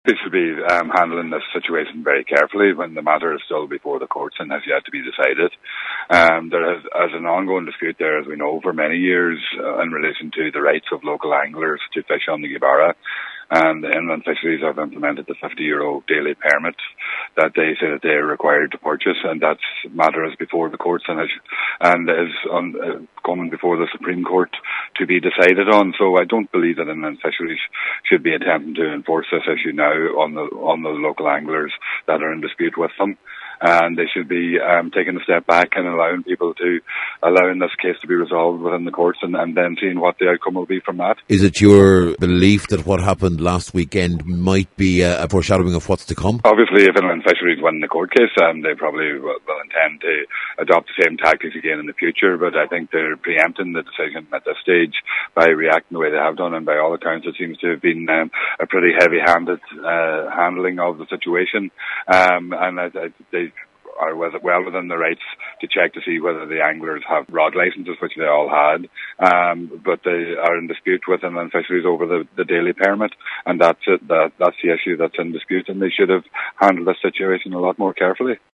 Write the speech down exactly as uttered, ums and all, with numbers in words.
They should be um, handling this situation very carefully when the matter is still before the courts and has yet to be decided. Um, there is as an ongoing dispute there, as we know, for many years uh, in relation to the rights of local anglers to fish on the Gweedbarra. And the inland fisheries have implemented the fifty euro daily permit that they say that they are required to purchase, and that matter is before the courts and is, and is on, uh, coming before the Supreme Court to be decided on. So I don't believe that inland fisheries should be attempting to enforce this issue now on the on the local anglers that are in dispute with them. And they should be um, taking a step back and allowing people to, allowing this case to be resolved within the courts and, and then seeing what the outcome will be from that. Is it your belief that what happened last weekend might be a, a foreshadowing of what's to come? Obviously, if inland fisheries win the court case, um, they probably will, will intend to adopt the same tactics again in the future, but I think they're preempting the decision at this stage by reacting the way they have done, and by all accounts it seems to have been um, a pretty heavy-handed uh, handling of the situation, um, and I, I, they are well within the rights to check to see whether the anglers have rod licenses, which they all had, um, but they are in dispute with inland fisheries over the, the daily permit, and that's it. That, that's the issue that's in dispute, and they should have handled the situation a lot more carefully.